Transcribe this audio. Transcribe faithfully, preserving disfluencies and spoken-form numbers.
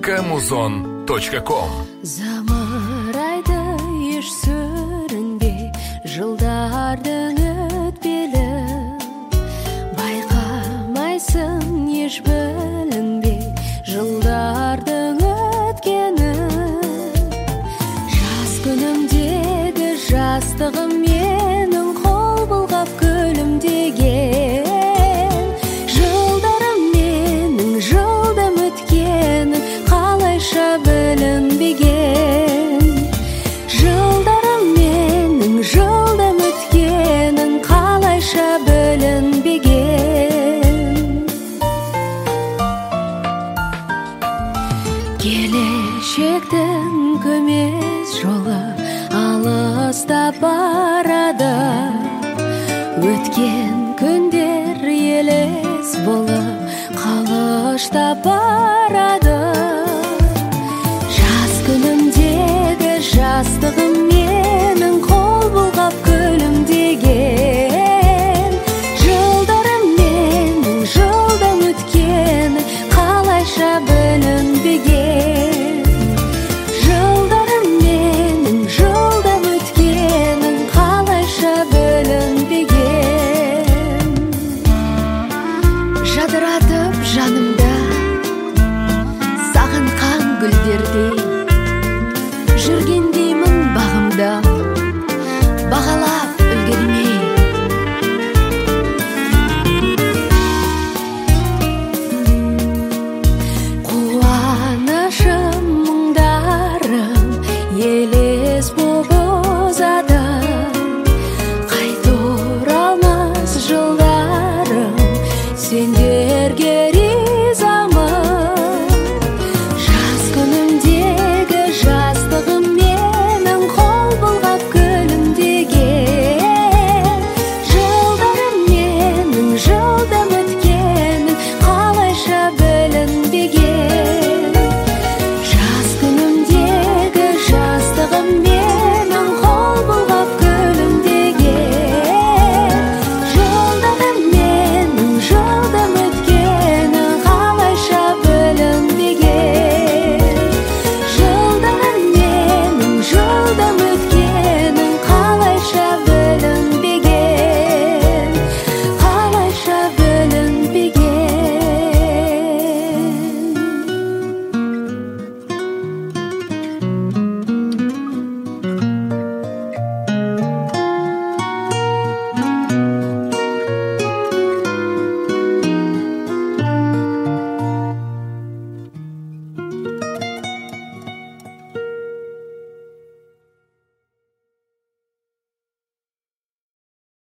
камузон точка ком. Замарайды еш сүрінбей жылдардың өтпелі, байқамайсың еш білінбей жылдардың өткені. Жас күнімдегі жастығым менің қол бұлғап күлімдеген, жылдарым менің жылдам өткені қалайша білінбеген. Жылдарым менің жылдам өткенін қалайша білінбеген. Келешектің көмес жолы алыстап барады, өткен күндер елес болып қалыштап барады.